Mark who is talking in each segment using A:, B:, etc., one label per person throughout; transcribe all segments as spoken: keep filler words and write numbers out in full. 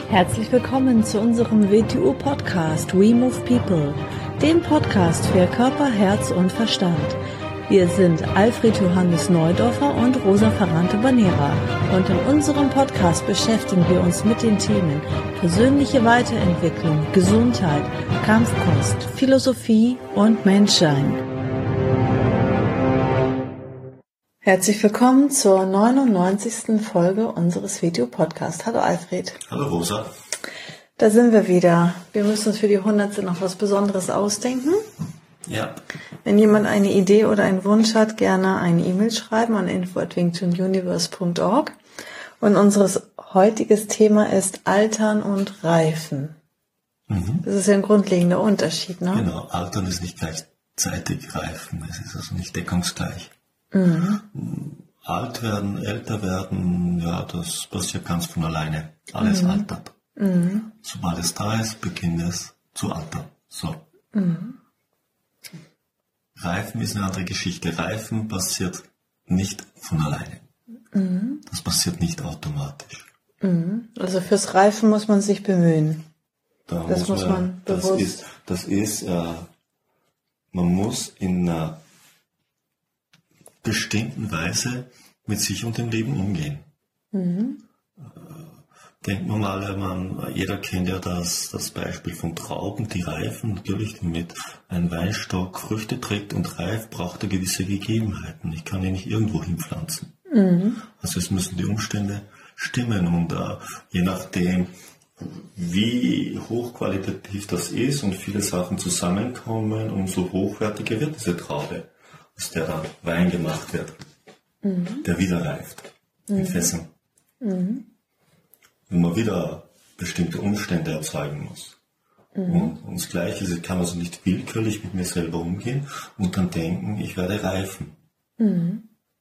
A: Herzlich willkommen zu unserem W T U-Podcast We Move People, dem Podcast für Körper, Herz und Verstand. Wir sind Alfred Johannes Neudorfer und Rosa Ferrante-Banera und in unserem Podcast beschäftigen wir uns mit den Themen persönliche Weiterentwicklung, Gesundheit, Kampfkunst, Philosophie und Menschsein. Herzlich willkommen zur neunundneunzigsten Folge unseres W T U-Podcasts. Hallo Alfred.
B: Hallo Rosa.
A: Da sind wir wieder. Wir müssen uns für die hundertste noch was Besonderes ausdenken.
B: Ja.
A: Wenn jemand eine Idee oder einen Wunsch hat, gerne eine E-Mail schreiben an info at wingchununiverse punkt org. Und unser heutiges Thema ist Altern und Reifen. Mhm. Das ist ja ein grundlegender Unterschied, ne?
B: Genau, Altern ist nicht gleichzeitig Reifen. Es ist also nicht deckungsgleich.
A: Mhm.
B: Alt werden, älter werden, ja, das passiert ganz von alleine. Alles mhm. altert. Mhm. Sobald es da ist, beginnt es zu altern. So.
A: Mhm.
B: Reifen ist eine andere Geschichte. Reifen passiert nicht von alleine.
A: Mhm.
B: Das passiert nicht automatisch.
A: Mhm. Also fürs Reifen muss man sich bemühen.
B: Da
A: das muss man, man
B: das
A: bewusst...
B: Ist, das ist, äh, man muss in einer bestimmten Weise mit sich und dem Leben umgehen.
A: Mhm.
B: Denkt man mal, man, jeder kennt ja das, das Beispiel von Trauben, die reifen. Natürlich, damit ein Weinstock Früchte trägt und reift, braucht er gewisse Gegebenheiten. Ich kann ihn nicht irgendwo hinpflanzen.
A: Mhm.
B: Also es müssen die Umstände stimmen und uh, je nachdem, wie hochqualitativ das ist und viele Sachen zusammenkommen, umso hochwertiger wird diese Traube, aus der dann Wein gemacht wird, mhm. der wieder reift, mhm. in Fässern. Mhm. Wenn man wieder bestimmte Umstände erzeugen muss. Mhm. Und, und das Gleiche ist, ich kann also nicht willkürlich mit mir selber umgehen und dann denken, ich werde reifen.
A: Mhm.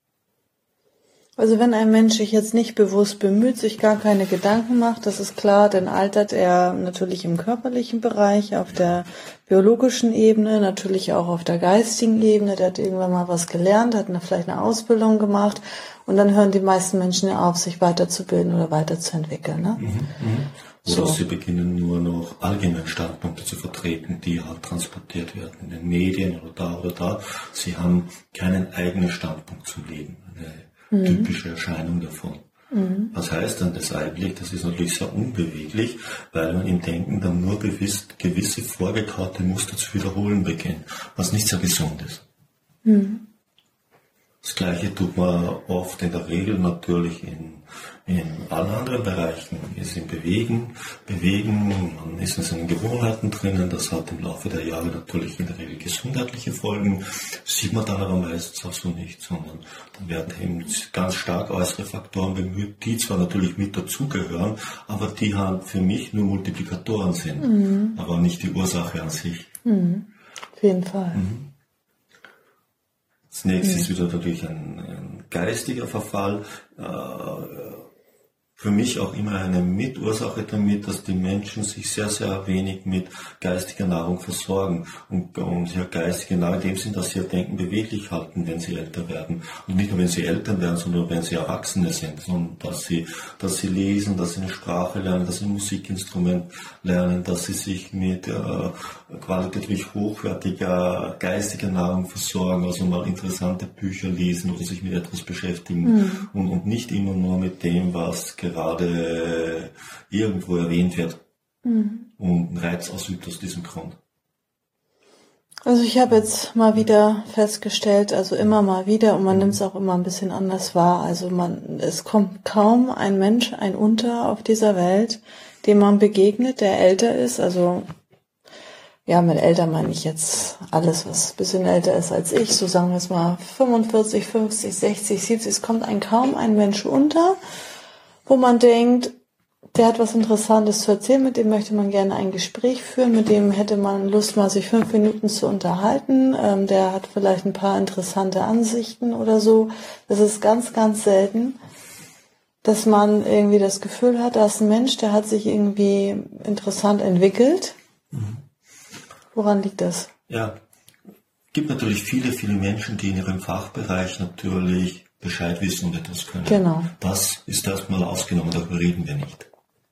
A: Also wenn ein Mensch sich jetzt nicht bewusst bemüht, sich gar keine Gedanken macht, das ist klar, dann altert er natürlich im körperlichen Bereich, auf der biologischen Ebene, natürlich auch auf der geistigen Ebene. Der hat irgendwann mal was gelernt, hat eine, vielleicht eine Ausbildung gemacht und dann hören die meisten Menschen ja auf, sich weiterzubilden oder weiterzuentwickeln. Ne?
B: Mhm, mh. Oder so. Sie beginnen nur noch allgemeine Standpunkte zu vertreten, die halt transportiert werden in den Medien oder da oder da. Sie haben keinen eigenen Standpunkt zum Leben. Eine typische Erscheinung davon. Mhm. Was heißt dann das eigentlich? Das ist natürlich sehr unbeweglich, weil man im Denken dann nur gewiss, gewisse vorgekaute Muster zu wiederholen beginnt, was nicht sehr gesund ist. Mhm. Das Gleiche tut man oft in der Regel natürlich in, in allen anderen Bereichen. Wir sind Bewegen, Bewegen, man ist in seinen Gewohnheiten drinnen, das hat im Laufe der Jahre natürlich in der Regel gesundheitliche Folgen, sieht man dann aber meistens auch so nicht, sondern dann werden eben ganz stark äußere Faktoren bemüht, die zwar natürlich mit dazugehören, aber die halt für mich nur Multiplikatoren sind, mhm. aber nicht die Ursache an sich.
A: Mhm. Auf jeden Fall.
B: Mhm. Das nächste ist wieder natürlich ein, ein geistiger Verfall. Äh, für mich auch immer eine Mitursache damit, dass die Menschen sich sehr, sehr wenig mit geistiger Nahrung versorgen. Und, und ja, geistige Nahrung in dem Sinn, dass sie ihr Denken beweglich halten, wenn sie älter werden. Und nicht nur, wenn sie Eltern werden, sondern wenn sie Erwachsene sind. Sondern dass sie, dass sie lesen, dass sie eine Sprache lernen, dass sie ein Musikinstrument lernen, dass sie sich mit äh, qualitativ hochwertiger geistiger Nahrung versorgen, also mal interessante Bücher lesen oder sich mit etwas beschäftigen. Mhm. Und, und nicht immer nur mit dem, was gerade irgendwo erwähnt wird mhm. und einen Reiz ausübt aus diesem Grund.
A: Also ich habe jetzt mal wieder festgestellt, also immer mal wieder, und man nimmt es auch immer ein bisschen anders wahr, also man, es kommt kaum ein Mensch, ein Unter auf dieser Welt, dem man begegnet, der älter ist, also ja, mit älter meine ich jetzt alles, was ein bisschen älter ist als ich, so sagen wir es mal fünfundvierzig, fünfzig, sechzig, siebzig, es kommt ein kaum ein Mensch unter, wo man denkt, der hat was Interessantes zu erzählen, mit dem möchte man gerne ein Gespräch führen, mit dem hätte man Lust, mal sich fünf Minuten zu unterhalten, ähm, der hat vielleicht ein paar interessante Ansichten oder so. Das ist ganz, ganz selten, dass man irgendwie das Gefühl hat, da ist ein Mensch, der hat sich irgendwie interessant entwickelt. Mhm. Woran liegt das?
B: Ja, es gibt natürlich viele, viele Menschen, die in ihrem Fachbereich natürlich Bescheid wissen und etwas können.
A: Genau.
B: Das ist erstmal ausgenommen, darüber reden wir nicht.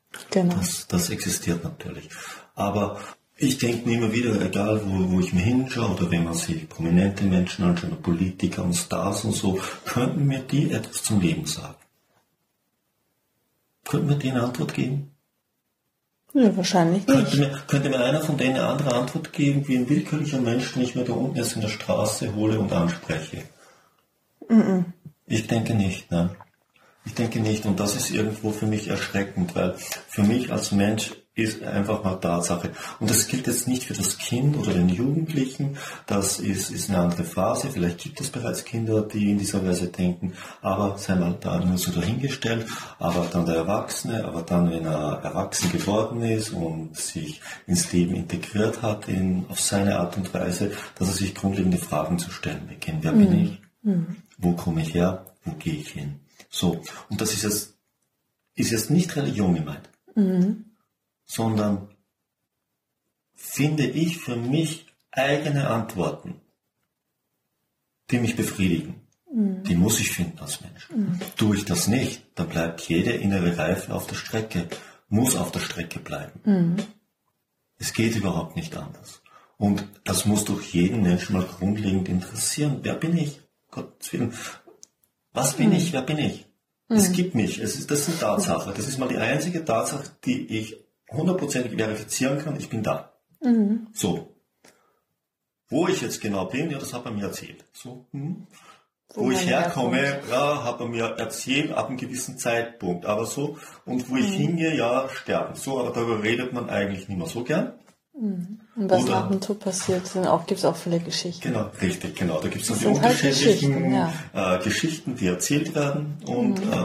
A: Genau.
B: Das, das existiert natürlich. Aber ich denke mir immer wieder, egal wo, wo ich mir hinschaue oder wenn man sich prominente Menschen anschaut, Politiker und Stars und so, könnten mir die etwas zum Leben sagen? Könnten wir denen eine Antwort geben?
A: Ja, wahrscheinlich nicht.
B: Könnte mir, könnte mir einer von denen eine andere Antwort geben, wie ein willkürlicher Mensch, den ich mir da unten jetzt in der Straße hole und anspreche? Mm-mm. Ich denke nicht, ne? Ich denke nicht, und das ist irgendwo für mich erschreckend, weil für mich als Mensch ist einfach mal Tatsache. Und das gilt jetzt nicht für das Kind oder den Jugendlichen, das ist, ist eine andere Phase, vielleicht gibt es bereits Kinder, die in dieser Weise denken, aber sei mal da nur so dahingestellt, aber dann der Erwachsene, aber dann, wenn er erwachsen geworden ist und sich ins Leben integriert hat, in, auf seine Art und Weise, dass er sich grundlegende Fragen zu stellen beginnt. Wer mhm. bin ich? Mhm. Wo komme ich her? Wo gehe ich hin? So, und das ist jetzt, ist jetzt nicht Religion gemeint, mhm. sondern finde ich für mich eigene Antworten, die mich befriedigen. Mhm. Die muss ich finden als Mensch. Mhm. Tue ich das nicht, dann bleibt jede innere Reife auf der Strecke, muss auf der Strecke bleiben. Mhm. Es geht überhaupt nicht anders. Und das muss doch jeden Menschen mal grundlegend interessieren. Wer bin ich? Gottes Willen. Was bin mhm. ich? Wer bin ich? Mhm. Es gibt mich. Es ist, das ist eine Tatsache. Das ist mal die einzige Tatsache, die ich hundertprozentig verifizieren kann. Ich bin da. Mhm. So. Wo ich jetzt genau bin, ja, das hat er mir erzählt. So. Hm. Wo, wo ich herkomme, herkommt. Ja, hat er mir erzählt, ab einem gewissen Zeitpunkt. Aber so. Und wo ich mhm. hingehe, ja, sterben. So, aber darüber redet man eigentlich nicht mehr so gern.
A: Und was nach dem Tod passiert, sind auch, gibt es auch viele Geschichten.
B: Genau, richtig, genau. Da gibt es dann die unterschiedlichen halt Geschichten, ja. äh, Geschichten, die erzählt werden. Und mhm. äh,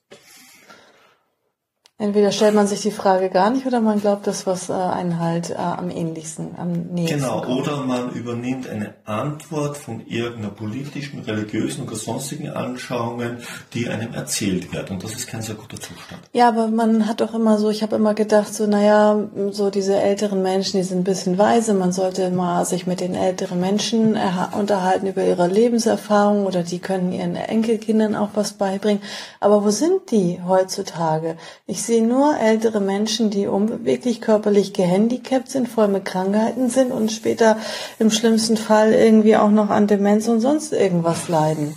A: entweder stellt man sich die Frage gar nicht oder man glaubt das, was äh, einen halt äh, am ähnlichsten, am nächsten
B: Genau,
A: kommt.
B: Oder man übernimmt eine Antwort von irgendeiner politischen, religiösen oder sonstigen Anschauungen, die einem erzählt wird. Und das ist kein sehr guter Zustand.
A: Ja, aber man hat doch immer so, ich habe immer gedacht, so naja, so diese älteren Menschen, die sind ein bisschen weise, man sollte mal sich mit den älteren Menschen erha- unterhalten über ihre Lebenserfahrung oder die können ihren Enkelkindern auch was beibringen. Aber wo sind die heutzutage? Ich sehe nur ältere Menschen, die unbeweglich körperlich gehandicapt sind, voll mit Krankheiten sind und später im schlimmsten Fall irgendwie auch noch an Demenz und sonst irgendwas leiden.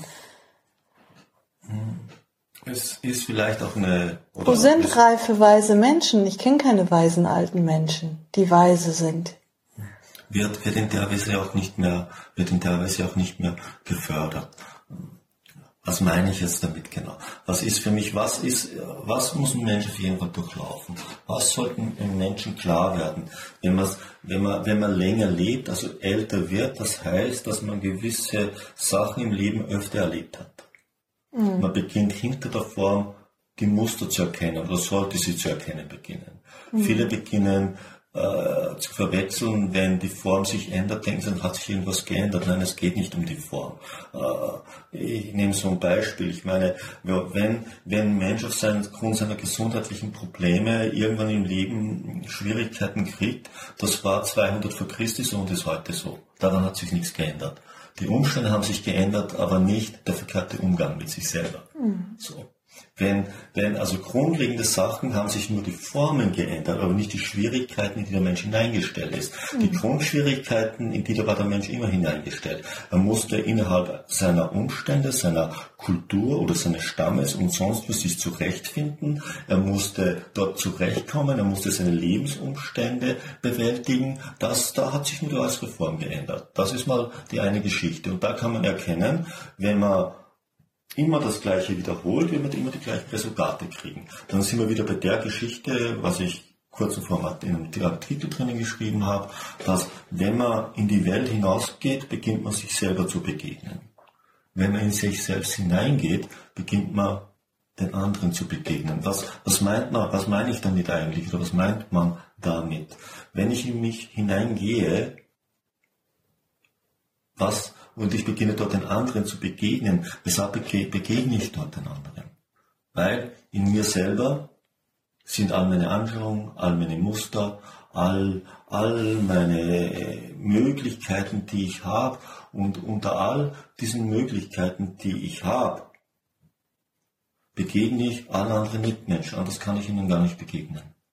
B: Es ist vielleicht auch eine...
A: Wo sind reife, weise Menschen? Ich kenne keine weisen alten Menschen, die weise sind.
B: Wird, wird in der Weise auch nicht mehr, wird in der Weise auch nicht mehr gefördert. Was meine ich jetzt damit genau? Was ist für mich, was ist, was muss ein Mensch auf jeden Fall durchlaufen? Was sollten einem Menschen klar werden? Wenn man, wenn man, wenn man länger lebt, also älter wird, das heißt, dass man gewisse Sachen im Leben öfter erlebt hat. Mhm. Man beginnt hinter der Form die Muster zu erkennen oder sollte sie zu erkennen beginnen. Mhm. Viele beginnen äh, zu verwechseln, wenn die Form sich ändert, denken sie, dann hat sich irgendwas geändert. Nein, es geht nicht um die Form. Äh, ich nehme so ein Beispiel. Ich meine, wenn, wenn ein Mensch aufgrund seiner gesundheitlichen Probleme irgendwann im Leben Schwierigkeiten kriegt, das war zweihundert vor Christus und ist heute so. Daran hat sich nichts geändert. Die Umstände haben sich geändert, aber nicht der verkehrte Umgang mit sich selber. Mhm. So. Wenn, wenn also grundlegende Sachen haben sich nur die Formen geändert, aber nicht die Schwierigkeiten, in die der Mensch hineingestellt ist. Mhm. Die Grundschwierigkeiten, in die da war der Mensch immer hineingestellt. Er musste innerhalb seiner Umstände, seiner Kultur oder seines Stammes und sonst für sich zurechtfinden. Er musste dort zurechtkommen, er musste seine Lebensumstände bewältigen. Das, da hat sich nur die äußere Form geändert. Das ist mal die eine Geschichte. Und da kann man erkennen, wenn man immer das Gleiche wiederholt, wir immer die gleichen Resultate kriegen. Dann sind wir wieder bei der Geschichte, was ich kurz zuvor in einem Titel drinnen geschrieben habe, dass wenn man in die Welt hinausgeht, beginnt man sich selber zu begegnen. Wenn man in sich selbst hineingeht, beginnt man den anderen zu begegnen. Was, was meint man, was meine ich damit eigentlich, oder was meint man damit? Wenn ich in mich hineingehe, was und ich beginne dort den anderen zu begegnen. Weshalb begegne ich dort den anderen? Weil in mir selber sind all meine Anschauungen, all meine Muster, all, all meine Möglichkeiten, die ich habe. Und unter all diesen Möglichkeiten, die ich habe, begegne ich allen anderen Mitmenschen. Anders kann ich ihnen gar nicht begegnen.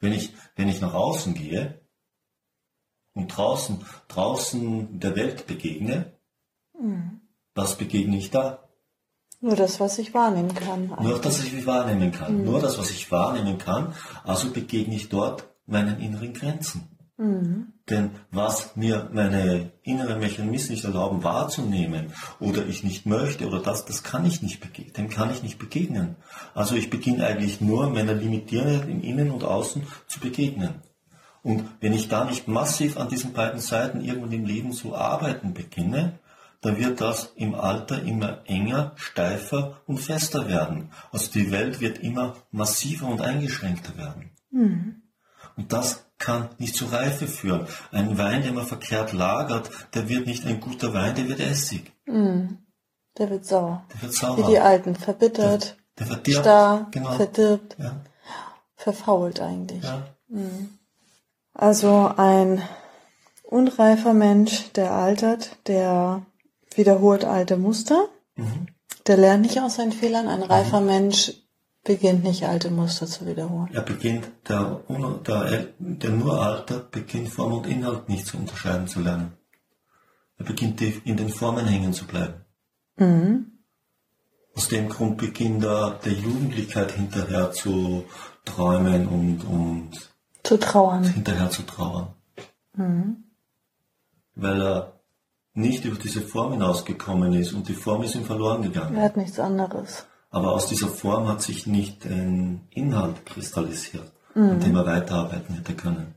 B: Wenn ich, wenn ich nach außen gehe und draußen, draußen der Welt begegne, mhm. was begegne ich da?
A: Nur das, was ich wahrnehmen kann.
B: Eigentlich. Nur das, was ich wahrnehmen kann. Mhm. Nur das, was ich wahrnehmen kann. Also begegne ich dort meinen inneren Grenzen. Mhm. Denn was mir meine inneren Mechanismen nicht erlauben wahrzunehmen oder ich nicht möchte oder das, das kann ich nicht begegnen, dem kann ich nicht begegnen. Also ich beginne eigentlich nur meiner Limitierung im Innen und Außen zu begegnen. Und wenn ich da nicht massiv an diesen beiden Seiten irgendwann im Leben zu arbeiten beginne, dann wird das im Alter immer enger, steifer und fester werden. Also die Welt wird immer massiver und eingeschränkter werden. Mhm. Und das kann nicht zur Reife führen. Ein Wein, der man verkehrt lagert, der wird nicht ein guter Wein, der wird Essig.
A: Mm, der wird sauer.
B: Der wird sauer.
A: Wie die Alten, verbittert,
B: der, der verdirbt,
A: starr,
B: genau.
A: verdirbt,
B: ja.
A: verfault eigentlich.
B: Ja.
A: Mm. Also ein unreifer Mensch, der altert, der wiederholt alte Muster, mhm. der lernt nicht aus seinen Fehlern. Ein reifer mhm. Mensch beginnt nicht, alte Muster zu wiederholen.
B: Er beginnt, der, der, der nur altert, beginnt Form und Inhalt nicht zu unterscheiden zu lernen. Er beginnt in den Formen hängen zu bleiben. Mhm. Aus dem Grund beginnt er der Jugendlichkeit hinterher zu träumen und, und
A: zu trauern.
B: Hinterher zu trauern. Mhm. Weil er nicht über diese Form hinausgekommen ist und die Form ist ihm verloren gegangen.
A: Er hat nichts anderes.
B: Aber aus dieser Form hat sich nicht ein Inhalt kristallisiert, mhm. an dem er weiterarbeiten hätte können.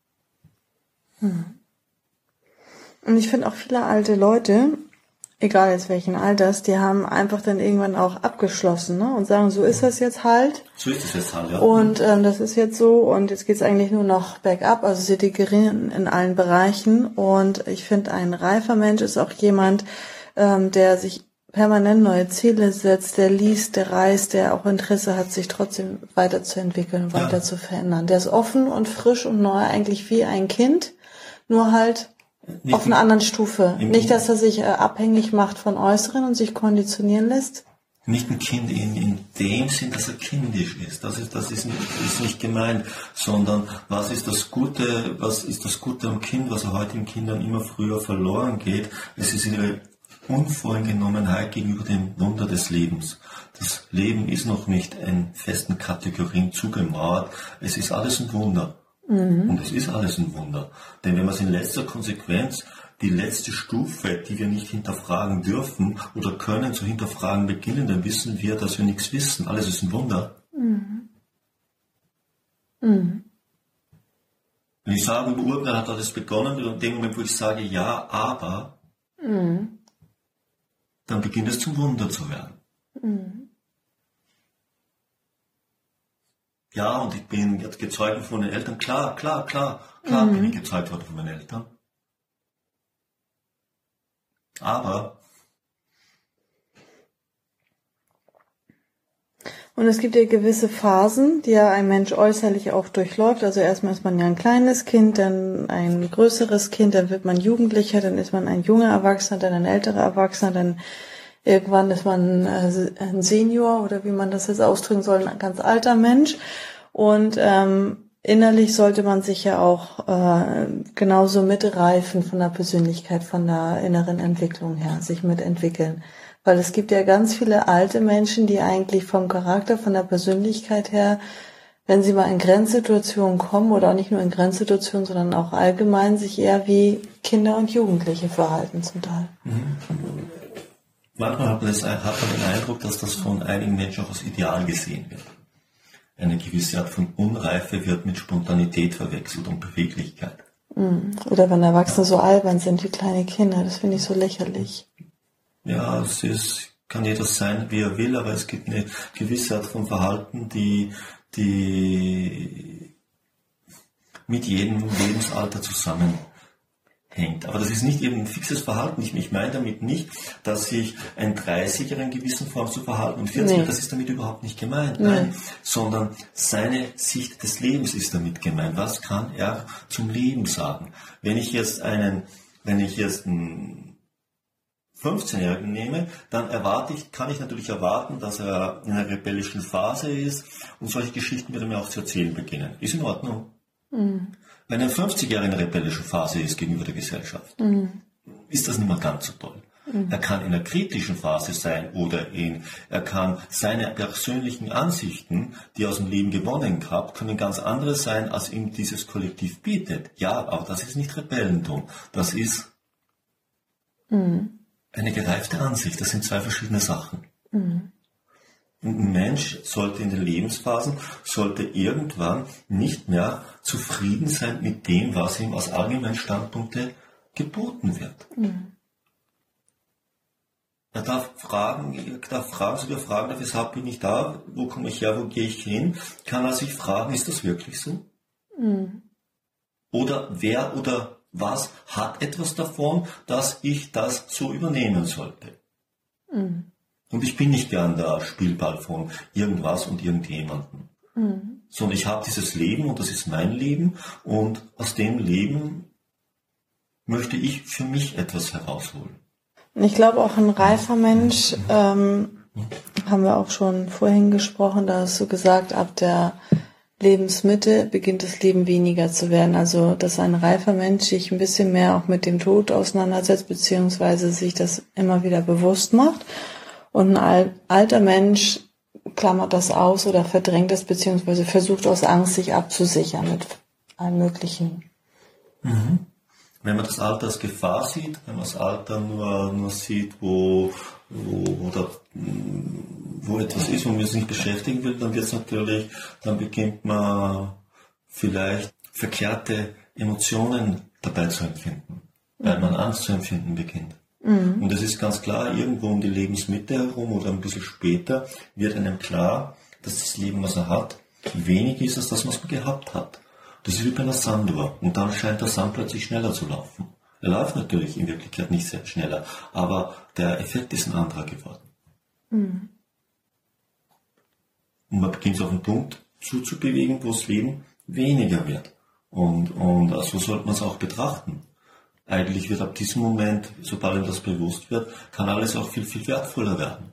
A: Mhm. Und ich finde auch viele alte Leute, egal jetzt welchen Alters, die haben einfach dann irgendwann auch abgeschlossen, ne? Und sagen, so ist das jetzt halt.
B: So ist es jetzt halt, ja.
A: Und ähm, das ist jetzt so und jetzt geht es eigentlich nur noch bergab, also sie degenerieren in allen Bereichen. Und ich finde, ein reifer Mensch ist auch jemand, ähm, der sich permanent neue Ziele setzt, der liest, der reist, der auch Interesse hat, sich trotzdem weiterzuentwickeln, weiter ja. zu verändern. Der ist offen und frisch und neu, eigentlich wie ein Kind, nur halt nicht auf einer anderen Stufe. Nicht, dass er sich äh, abhängig macht von Äußeren und sich konditionieren lässt.
B: Nicht ein Kind in, in dem Sinn, dass er kindisch ist. Das ist, das ist nicht, ist nicht gemeint, sondern was ist das Gute, was ist das Gute am Kind, was er heutigen Kindern immer früher verloren geht. Es ist ihre Unvoreingenommenheit gegenüber dem Wunder des Lebens. Das Leben ist noch nicht in festen Kategorien zugemauert. Es ist alles ein Wunder. Mhm. Und es ist alles ein Wunder. Denn wenn man es in letzter Konsequenz, die letzte Stufe, die wir nicht hinterfragen dürfen oder können zu hinterfragen beginnen, dann wissen wir, dass wir nichts wissen. Alles ist ein Wunder. Mhm. Mhm. Wenn ich sage, über Urknall hat alles begonnen, in dem Moment, wo ich sage, ja, aber, mhm. dann beginnt es zum Wunder zu werden. Mhm. Ja, und ich bin jetzt gezeugt von den Eltern. Klar, klar, klar, klar mhm. bin ich gezeugt worden von meinen Eltern. Aber
A: und es gibt ja gewisse Phasen, die ja ein Mensch äußerlich auch durchläuft. Also erstmal ist man ja ein kleines Kind, dann ein größeres Kind, dann wird man Jugendlicher, dann ist man ein junger Erwachsener, dann ein älterer Erwachsener, dann irgendwann ist man ein Senior oder wie man das jetzt ausdrücken soll, ein ganz alter Mensch. Und ähm, innerlich sollte man sich ja auch äh, genauso mitreifen von der Persönlichkeit, von der inneren Entwicklung her, sich mitentwickeln. Weil es gibt ja ganz viele alte Menschen, die eigentlich vom Charakter, von der Persönlichkeit her, wenn sie mal in Grenzsituationen kommen oder auch nicht nur in Grenzsituationen, sondern auch allgemein, sich eher wie Kinder und Jugendliche verhalten zum Teil.
B: Mhm. Manchmal hat man, das, hat man den Eindruck, dass das von einigen Menschen auch als Ideal gesehen wird. Eine gewisse Art von Unreife wird mit Spontanität verwechselt und Beweglichkeit.
A: Oder wenn Erwachsene so albern sind wie kleine Kinder, das finde ich so lächerlich.
B: Ja, es ist, kann jeder sein, wie er will, aber es gibt eine gewisse Art von Verhalten, die, die mit jedem Lebensalter zusammenhängt. Aber das ist nicht eben ein fixes Verhalten. Ich, ich meine damit nicht, dass sich ein dreißiger in gewissen Form zu verhalten und vierziger, nee. das ist damit überhaupt nicht gemeint. Nee. Nein, sondern seine Sicht des Lebens ist damit gemeint. Was kann er zum Leben sagen? Wenn ich jetzt einen, wenn ich jetzt einen fünfzehnjährigen nehme, dann erwarte ich, kann ich natürlich erwarten, dass er in einer rebellischen Phase ist und solche Geschichten wird er mir auch zu erzählen beginnen. Ist in Ordnung. Mhm. Wenn ein fünfzigjähriger in einer rebellischen Phase ist gegenüber der Gesellschaft, mhm. ist das nicht mehr ganz so toll. Mhm. Er kann in einer kritischen Phase sein oder in, er kann seine persönlichen Ansichten, die er aus dem Leben gewonnen hat, können ganz andere sein, als ihm dieses Kollektiv bietet. Ja, aber das ist nicht Rebellentum. Das ist mhm. eine gereifte Ansicht. Das sind zwei verschiedene Sachen. Mhm. Und ein Mensch sollte in den Lebensphasen, sollte irgendwann nicht mehr zufrieden sein mit dem, was ihm aus allgemeinen Standpunkten geboten wird. Mhm. Er darf fragen, er darf fragen, sogar fragen, weshalb bin ich da, wo komme ich her, wo gehe ich hin? Kann er sich fragen, ist das wirklich so? Mhm. Oder wer oder was hat etwas davon, dass ich das so übernehmen sollte? Mhm. Und ich bin nicht gern der Spielball von irgendwas und irgendjemandem. Mhm. Sondern ich habe dieses Leben und das ist mein Leben und aus dem Leben möchte ich für mich etwas herausholen.
A: Ich glaube auch ein reifer Mensch, ähm, haben wir auch schon vorhin gesprochen, da hast du gesagt, ab der Lebensmitte beginnt das Leben weniger zu werden. Also dass ein reifer Mensch sich ein bisschen mehr auch mit dem Tod auseinandersetzt, beziehungsweise sich das immer wieder bewusst macht. Und ein alter Mensch klammert das aus oder verdrängt das, beziehungsweise versucht aus Angst sich abzusichern mit allem Möglichen.
B: Mhm. Wenn man das Alter als Gefahr sieht, wenn man das Alter nur, nur sieht, wo, wo, oder, wo etwas ist, wo man sich nicht beschäftigen will, dann wird es natürlich, dann beginnt man vielleicht verkehrte Emotionen dabei zu empfinden, weil man Angst zu empfinden beginnt. Mhm. Und es ist ganz klar, irgendwo um die Lebensmitte herum oder ein bisschen später wird einem klar, dass das Leben, was er hat, wenig ist, als das, was man gehabt hat. Das ist wie bei einer Sanduhr. Und dann scheint der Sand plötzlich schneller zu laufen. Er läuft natürlich in Wirklichkeit nicht sehr schneller, aber der Effekt ist ein anderer geworden. Mhm. Und man beginnt auf einen Punkt zuzubewegen, wo das Leben weniger wird. Und, und so sollte man es auch betrachten. Eigentlich wird ab diesem Moment, sobald ihm das bewusst wird, kann alles auch viel, viel wertvoller werden.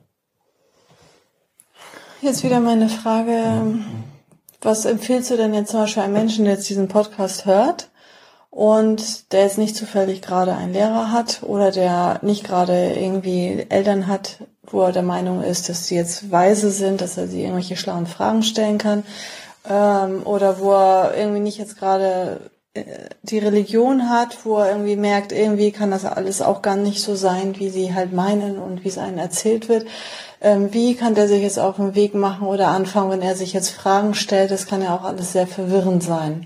A: Jetzt wieder meine Frage, mhm. Was empfiehlst du denn jetzt zum Beispiel einem Menschen, der jetzt diesen Podcast hört und der jetzt nicht zufällig gerade einen Lehrer hat oder der nicht gerade irgendwie Eltern hat, wo er der Meinung ist, dass sie jetzt weise sind, dass er sie irgendwelche schlauen Fragen stellen kann, ähm, oder wo er irgendwie nicht jetzt gerade die Religion hat, wo er irgendwie merkt, irgendwie kann das alles auch gar nicht so sein, wie sie halt meinen und wie es einem erzählt wird. Ähm, wie kann der sich jetzt auf den Weg machen oder anfangen, wenn er sich jetzt Fragen stellt? Das kann ja auch alles sehr verwirrend sein.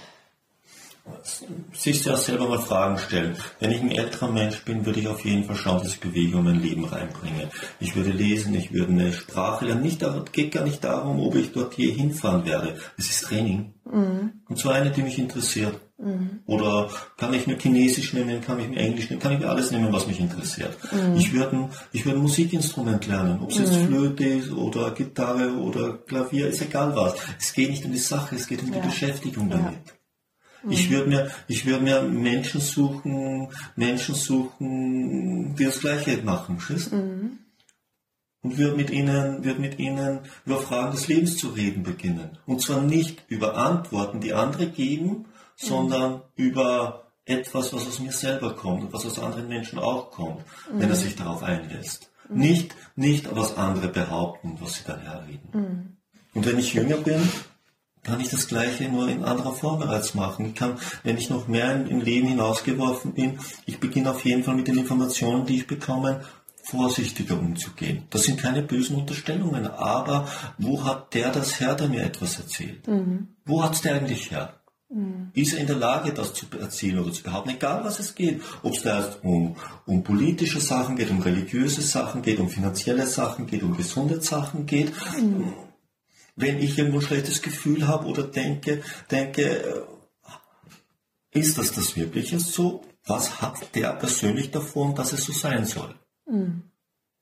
B: Sich ja selber mal Fragen stellen. Wenn ich ein älterer Mensch bin, würde ich auf jeden Fall schauen, dass ich Bewegung in mein Leben reinbringe. Ich würde lesen, ich würde eine Sprache lernen. Nicht, es geht gar nicht darum, ob ich dort je hinfahren werde. Es ist Training. Mhm. Und zwar eine, die mich interessiert. Mhm. Oder kann ich mir Chinesisch nehmen, kann ich mir Englisch nehmen, kann ich mir alles nehmen, was mich interessiert. Mhm. Ich würde ich würde ein Musikinstrument lernen, ob es mhm. jetzt Flöte ist oder Gitarre oder Klavier, ist egal was. Es geht nicht um die Sache, es geht um ja. die Beschäftigung damit. Ja. Ich würde mir, ich würde mir Menschen suchen, Menschen suchen, die das Gleiche machen, schießt? Mhm. Und würde mit ihnen, würde mit ihnen über Fragen des Lebens zu reden beginnen. Und zwar nicht über Antworten, die andere geben, sondern mhm. über etwas, was aus mir selber kommt und was aus anderen Menschen auch kommt, mhm. wenn er sich darauf einlässt. Mhm. Nicht, nicht, was andere behaupten, was sie dann herreden. Mhm. Und wenn ich jünger bin, kann ich das Gleiche nur in anderer Form bereits machen. Ich kann, wenn ich noch mehr im Leben hinausgeworfen bin, ich beginne auf jeden Fall mit den Informationen, die ich bekomme, vorsichtiger umzugehen. Das sind keine bösen Unterstellungen, aber wo hat der das her, der mir etwas erzählt? Mhm. Wo hat es der eigentlich her? Mhm. Ist er in der Lage, das zu erzählen oder zu behaupten, egal was es geht, ob es da um, um politische Sachen geht, um religiöse Sachen geht, um finanzielle Sachen geht, um gesunde Sachen geht. Mhm. Wenn ich irgendwo ein schlechtes Gefühl habe oder denke, denke, ist das das Wirkliche so? Was hat der persönlich davon, dass es so sein soll? Mhm.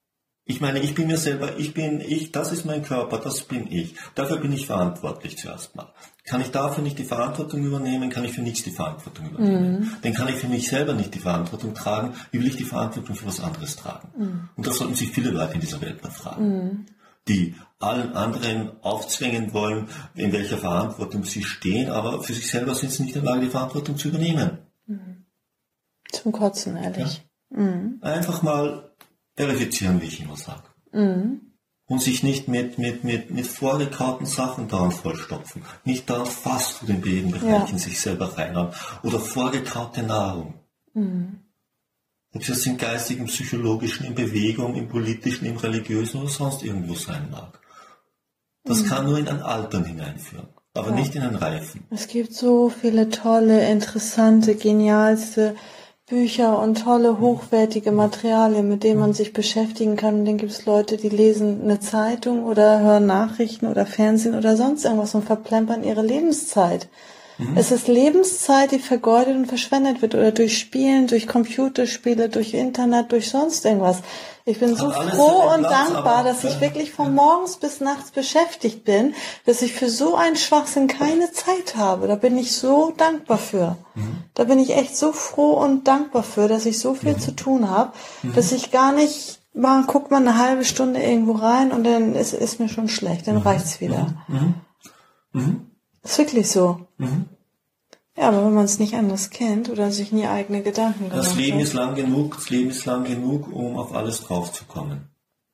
B: Ich meine, ich bin mir selber, ich bin ich, das ist mein Körper, das bin ich. Dafür bin ich verantwortlich zuerst mal. Kann ich dafür nicht die Verantwortung übernehmen, kann ich für nichts die Verantwortung übernehmen. Mhm. Dann kann ich für mich selber nicht die Verantwortung tragen, wie will ich die Verantwortung für was anderes tragen? Mhm. Und das sollten sich viele Leute in dieser Welt mal fragen. Mhm. Die allen anderen aufzwängen wollen, in welcher Verantwortung sie stehen, aber für sich selber sind sie nicht in der Lage, die Verantwortung zu übernehmen.
A: Mhm. Zum Kotzen, ehrlich. Ja? Mhm.
B: Einfach mal verifizieren, wie ich immer sage.
A: Mhm.
B: Und sich nicht mit, mit, mit, mit vorgekauten Sachen dauernd vollstopfen. Nicht dauernd Fastfood in jedem Bereich in sich selber reinhauen. Oder vorgekaute Nahrung.
A: Mhm.
B: Ob es jetzt im geistigen, psychologischen, in Bewegung, im politischen, im religiösen oder sonst irgendwo sein mag. Das mhm. kann nur in ein Altern hineinführen, aber ja. nicht in ein Reifen.
A: Es gibt so viele tolle, interessante, genialste Bücher und tolle, hochwertige Materialien, mit denen man sich beschäftigen kann. Und dann gibt es Leute, die lesen eine Zeitung oder hören Nachrichten oder Fernsehen oder sonst irgendwas und verplempern ihre Lebenszeit. Mhm. Es ist Lebenszeit, die vergeudet und verschwendet wird oder durch Spielen, durch Computerspiele, durch Internet, durch sonst irgendwas. Ich bin so froh und dankbar, dass ich wirklich von morgens bis nachts beschäftigt bin, dass ich für so einen Schwachsinn keine Zeit habe. Da bin ich so dankbar für. Mhm. Da bin ich echt so froh und dankbar für, dass ich so viel mhm. zu tun habe, mhm. dass ich gar nicht mal, guck mal eine halbe Stunde irgendwo rein und dann ist, ist mir schon schlecht, dann mhm. reicht's wieder.
B: Mhm. Mhm.
A: Ist wirklich so.
B: Mhm.
A: Ja, aber wenn man es nicht anders kennt oder sich nie eigene Gedanken gemacht hat.
B: Das Leben ist lang genug, das Leben ist lang genug, um auf alles draufzukommen.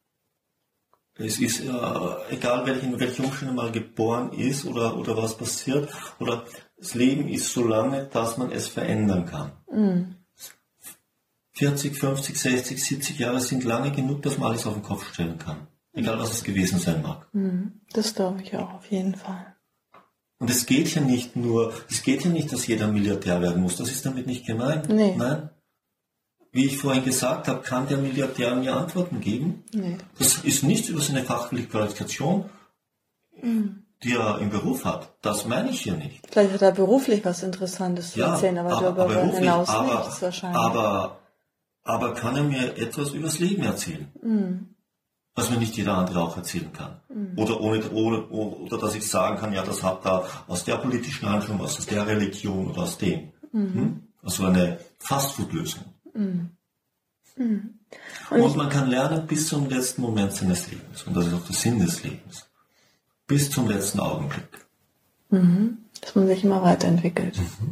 B: Es ist äh, egal, welch, in welchen Umständen man geboren ist oder, oder was passiert, oder das Leben ist so lange, dass man es verändern kann.
A: Mhm.
B: vierzig, fünfzig, sechzig, siebzig Jahre sind lange genug, dass man alles auf den Kopf stellen kann. Egal, was es gewesen sein mag.
A: Mhm. Das glaube ich auch, auf jeden Fall.
B: Und es geht ja nicht nur, es geht ja nicht, dass jeder Milliardär werden muss. Das ist damit nicht gemeint.
A: Nee.
B: Nein. Wie ich vorhin gesagt habe, kann der Milliardär mir Antworten geben.
A: Nee.
B: Das ist nichts über seine fachliche Qualifikation,
A: mhm.
B: die er im Beruf hat. Das meine ich hier nicht.
A: Vielleicht hat er beruflich was Interessantes zu
B: ja,
A: erzählen, aber,
B: aber
A: darüber hinaus
B: aber,
A: nichts wahrscheinlich.
B: Aber, aber kann er mir etwas übers Leben erzählen?
A: Mhm.
B: Was mir nicht jeder andere auch erzählen kann. Mhm. Oder, ohne, ohne, oder dass ich sagen kann, ja, das hat er aus der politischen Anschauung, aus der Religion oder aus dem.
A: Mhm.
B: Hm? Also eine Fastfood-Lösung.
A: Mhm. Mhm. Und,
B: Und man kann lernen bis zum letzten Moment seines Lebens. Und das ist auch der Sinn des Lebens. Bis zum letzten Augenblick.
A: Mhm. Dass man sich immer weiterentwickelt.
B: Mhm.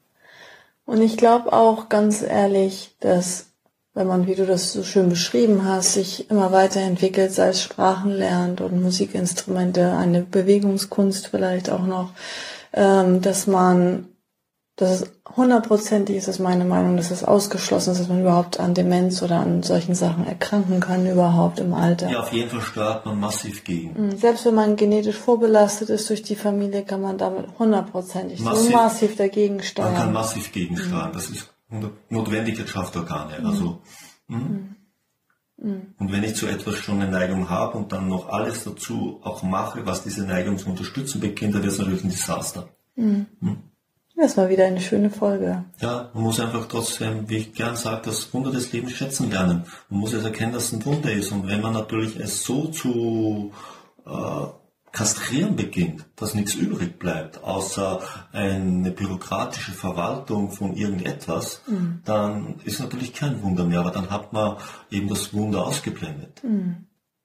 A: Und ich glaube auch ganz ehrlich, dass wenn man, wie du das so schön beschrieben hast, sich immer weiterentwickelt, sei es Sprachen lernt und Musikinstrumente, eine Bewegungskunst vielleicht auch noch, ähm, dass man, dass es hundertprozentig ist, ist meine Meinung, dass es ausgeschlossen ist, dass man überhaupt an Demenz oder an solchen Sachen erkranken kann, überhaupt im Alter.
B: Ja, auf jeden Fall steuert man massiv gegen.
A: Selbst wenn man genetisch vorbelastet ist durch die Familie, kann man damit hundertprozentig massiv, so massiv dagegen steuern.
B: Man kann massiv gegensteuern, mhm. das ist Notwendigkeit schafft Organe. Also,
A: mhm. Mhm.
B: Und wenn ich zu etwas schon eine Neigung habe und dann noch alles dazu auch mache, was diese Neigung zu unterstützen beginnt, dann wird es natürlich ein Desaster.
A: Mhm. Mhm. Das war wieder eine schöne Folge.
B: Ja, man muss einfach trotzdem, wie ich gern sage, das Wunder des Lebens schätzen lernen. Man muss jetzt erkennen, dass es ein Wunder ist. Und wenn man natürlich es so zu äh, kastrieren beginnt, dass nichts übrig bleibt, außer eine bürokratische Verwaltung von irgendetwas,
A: mhm.
B: dann ist natürlich kein Wunder mehr, aber dann hat man eben das Wunder ausgeblendet.
A: Mhm.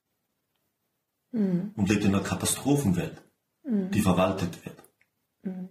A: Mhm.
B: Und lebt in einer Katastrophenwelt,
A: mhm.
B: die verwaltet wird.
A: Mhm.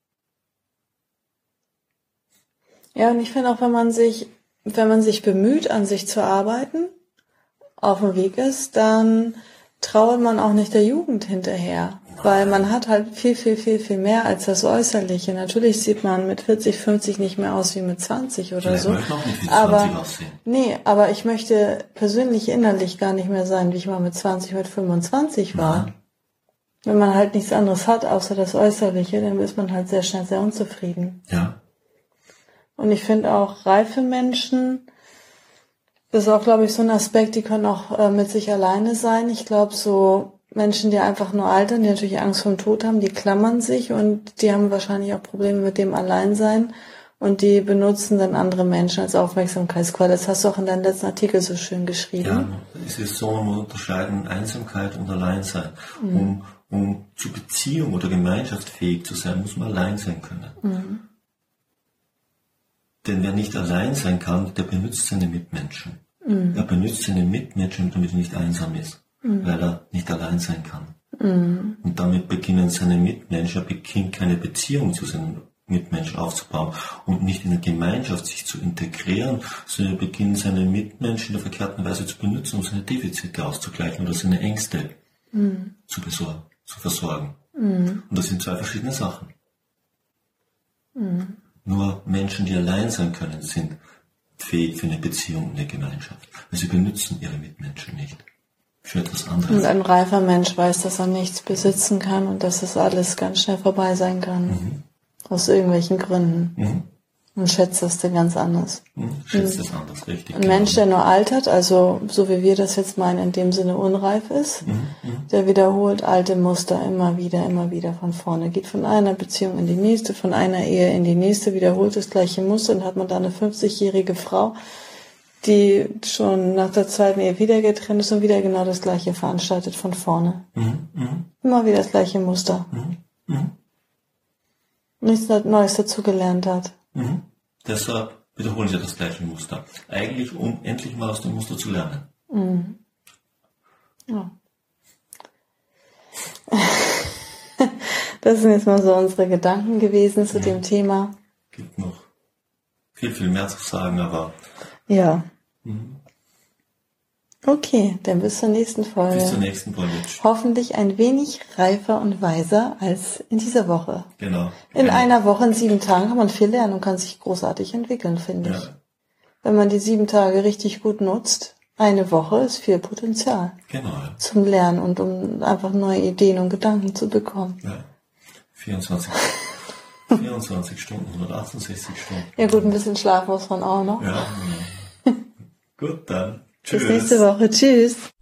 A: Ja, und ich finde auch, wenn man sich, wenn man sich bemüht, an sich zu arbeiten, auf dem Weg ist, dann trauert man auch nicht der Jugend hinterher, weil man hat halt viel, viel, viel, viel mehr als das Äußerliche. Natürlich sieht man mit vierzig, fünfzig nicht mehr aus wie mit zwanzig oder
B: Vielleicht
A: so.
B: möchte auch nicht wie
A: aber
B: zwanzig aussehen.
A: Nee, aber ich möchte persönlich innerlich gar nicht mehr sein, wie ich mal mit zwanzig, mit fünfundzwanzig war.
B: Nein.
A: Wenn man halt nichts anderes hat, außer das Äußerliche, dann ist man halt sehr schnell sehr unzufrieden.
B: Ja.
A: Und ich finde auch reife Menschen, das ist auch, glaube ich, so ein Aspekt, die können auch äh, mit sich alleine sein. Ich glaube, so Menschen, die einfach nur altern, die natürlich Angst vor dem Tod haben, die klammern sich und die haben wahrscheinlich auch Probleme mit dem Alleinsein. und die benutzen dann andere Menschen als Aufmerksamkeitsquelle. Das hast du auch in deinem letzten Artikel so schön geschrieben.
B: Ja, es ist so, man unterscheiden Einsamkeit und Alleinsein. Mhm. Um, um zu Beziehung oder Gemeinschaft fähig zu sein, muss man allein sein können. Mhm. Denn wer nicht allein sein kann, der benutzt seine Mitmenschen. Mhm. Er benutzt seine Mitmenschen, damit er nicht einsam ist, mhm. weil er nicht allein sein kann. Mhm. Und damit beginnen seine Mitmenschen, er beginnt keine Beziehung zu seinen Mitmenschen aufzubauen und nicht in der Gemeinschaft sich zu integrieren, sondern er beginnt seine Mitmenschen in der verkehrten Weise zu benutzen, um seine Defizite auszugleichen oder seine Ängste mhm. zu, besorgen, zu versorgen. Mhm. Und das sind zwei verschiedene Sachen. Mhm. Nur Menschen, die allein sein können, sind fähig für eine Beziehung und eine Gemeinschaft. Weil sie benutzen ihre Mitmenschen nicht für etwas anderes.
A: Und ein reifer Mensch weiß, dass er nichts besitzen kann und dass das alles ganz schnell vorbei sein kann. Mhm. Aus irgendwelchen Gründen. Mhm. Und schätzt das denn ganz anders.
B: Mhm. Schätzt das anders, richtig.
A: Ein Mensch, der nur altert, also so wie wir das jetzt meinen, in dem Sinne unreif ist, mhm. Mhm. der wiederholt alte Muster immer wieder, immer wieder von vorne. Geht von einer Beziehung in die nächste, von einer Ehe in die nächste, wiederholt das gleiche Muster und hat man da eine fünfzigjährige Frau, die schon nach der zweiten Ehe wieder getrennt ist und wieder genau das gleiche veranstaltet von vorne. Mhm. Mhm. Immer wieder das gleiche Muster. Mhm. Mhm. Nichts Neues dazugelernt hat.
B: Mhm. Deshalb wiederholen sie das gleiche Muster. Eigentlich, um endlich mal aus dem Muster zu lernen. Mhm.
A: Ja. Das sind jetzt mal so unsere Gedanken gewesen zu ja. dem Thema.
B: Gibt noch viel, viel mehr zu sagen, aber...
A: Ja.
B: Mhm.
A: Okay, dann bis zur nächsten Folge.
B: Bis zur nächsten Folge.
A: Hoffentlich ein wenig reifer und weiser als in dieser Woche.
B: Genau.
A: In
B: genau.
A: einer Woche, in sieben Tagen kann man viel lernen und kann sich großartig entwickeln, finde ja. ich. Wenn man die sieben Tage richtig gut nutzt, eine Woche ist viel Potenzial.
B: Genau.
A: Zum Lernen und um einfach neue Ideen und Gedanken zu bekommen.
B: Ja. vierundzwanzig, vierundzwanzig Stunden, hundertachtundsechzig Stunden.
A: Ja gut, ein bisschen Schlaf muss man auch noch.
B: Ja, ja. Gut, dann. Tschüss.
A: Bis nächste Woche. Tschüss.